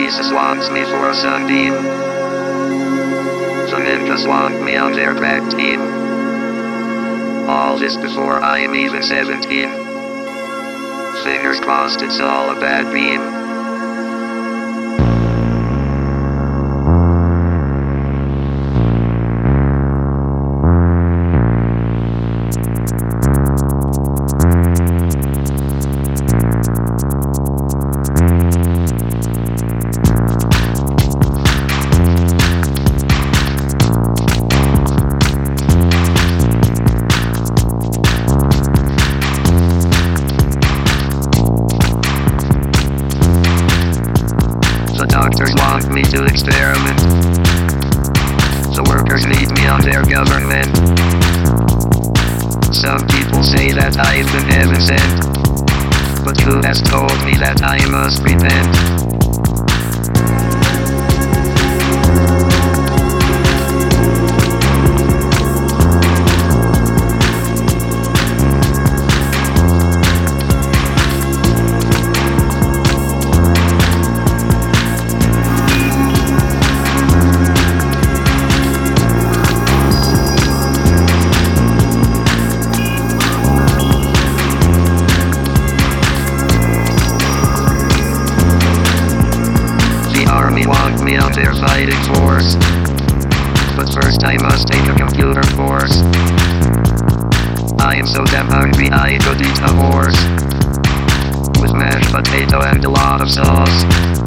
Jesus wants me for a sunbeam. Some Incas want me on their crack team. All this before I am even 17. Fingers crossed it's all a bad dream. The doctors want me to experiment. The workers need me on their government. Some people say that I've been heaven sent, but who has told me that I must repent? Army want me on their fighting force, but first I must take a computer course. I am so damn hungry I could eat a horse, with mashed potato and a lot of sauce.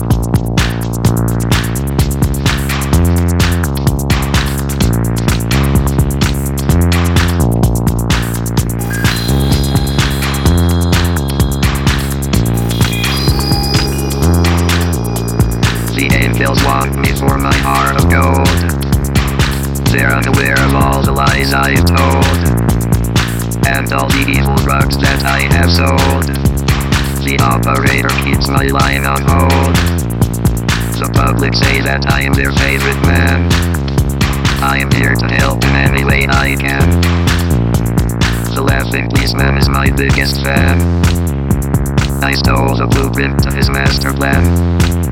The angels want me for my heart of gold. They're unaware of all the lies I've told, and all the evil drugs that I have sold. The operator keeps my line on hold. The public say that I am their favorite man. I am here to help in any way I can. The laughing policeman is my biggest fan. I stole the blueprint to his master plan.